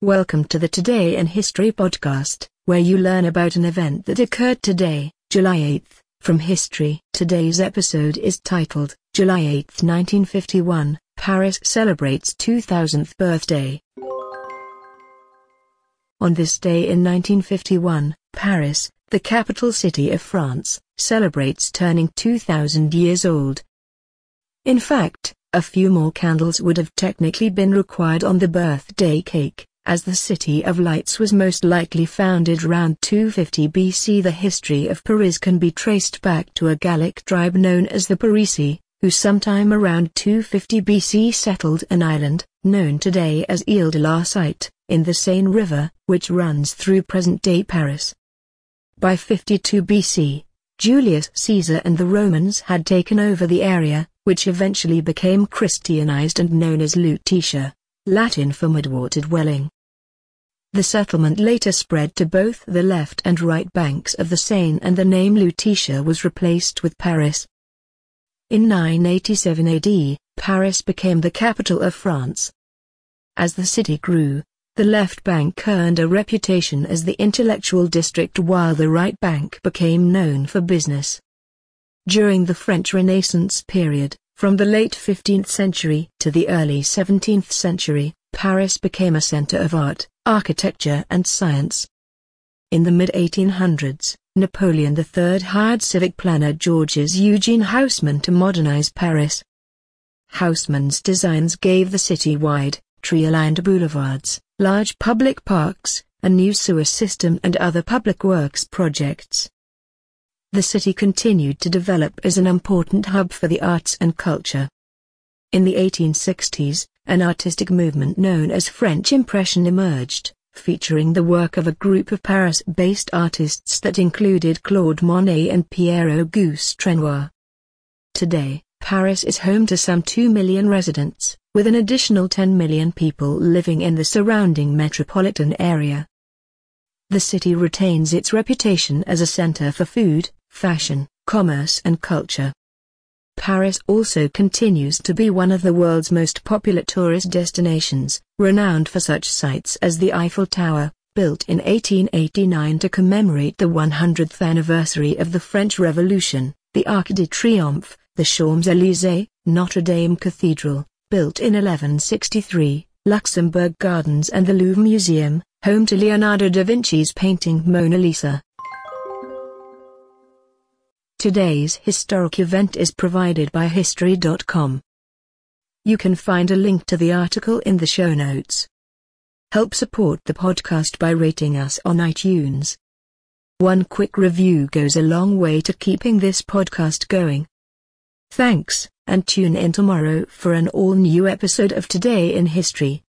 Welcome to the Today in History podcast, where you learn about an event that occurred today, July 8th, from history. Today's episode is titled, July 8th, 1951, Paris celebrates 2000th birthday. On this day in 1951, Paris, the capital city of France, celebrates turning 2000 years old. In fact, a few more candles would have technically been required on the birthday cake, as the City of Lights was most likely founded around 250 BC. The history of Paris can be traced back to a Gallic tribe known as the Parisii, who sometime around 250 BC settled an island, known today as Ile de la Cite, in the Seine River, which runs through present-day Paris. By 52 BC, Julius Caesar and the Romans had taken over the area, which eventually became Christianized and known as Lutetia, Latin for mudwater dwelling. The settlement later spread to both the left and right banks of the Seine, and the name Lutetia was replaced with Paris. In 987 AD, Paris became the capital of France. As the city grew, the left bank earned a reputation as the intellectual district, while the right bank became known for business. During the French Renaissance period, from the late 15th century to the early 17th century, Paris became a center of art, architecture and science. In the mid-1800s, Napoleon III hired civic planner Georges Eugene Haussmann to modernize Paris. Haussmann's designs gave the city wide, tree-lined boulevards, large public parks, a new sewer system and other public works projects. The city continued to develop as an important hub for the arts and culture. In the 1860s, an artistic movement known as French Impression emerged, featuring the work of a group of Paris-based artists that included Claude Monet and Pierre-Auguste Renoir. Today, Paris is home to some 2 million residents, with an additional 10 million people living in the surrounding metropolitan area. The city retains its reputation as a center for food, fashion, commerce and culture. Paris also continues to be one of the world's most popular tourist destinations, renowned for such sites as the Eiffel Tower, built in 1889 to commemorate the 100th anniversary of the French Revolution, the Arc de Triomphe, the Champs-Élysées, Notre Dame Cathedral, built in 1163, Luxembourg Gardens and the Louvre Museum, home to Leonardo da Vinci's painting Mona Lisa. Today's historic event is provided by History.com. You can find a link to the article in the show notes. Help support the podcast by rating us on iTunes. One quick review goes a long way to keeping this podcast going. Thanks, and tune in tomorrow for an all-new episode of Today in History.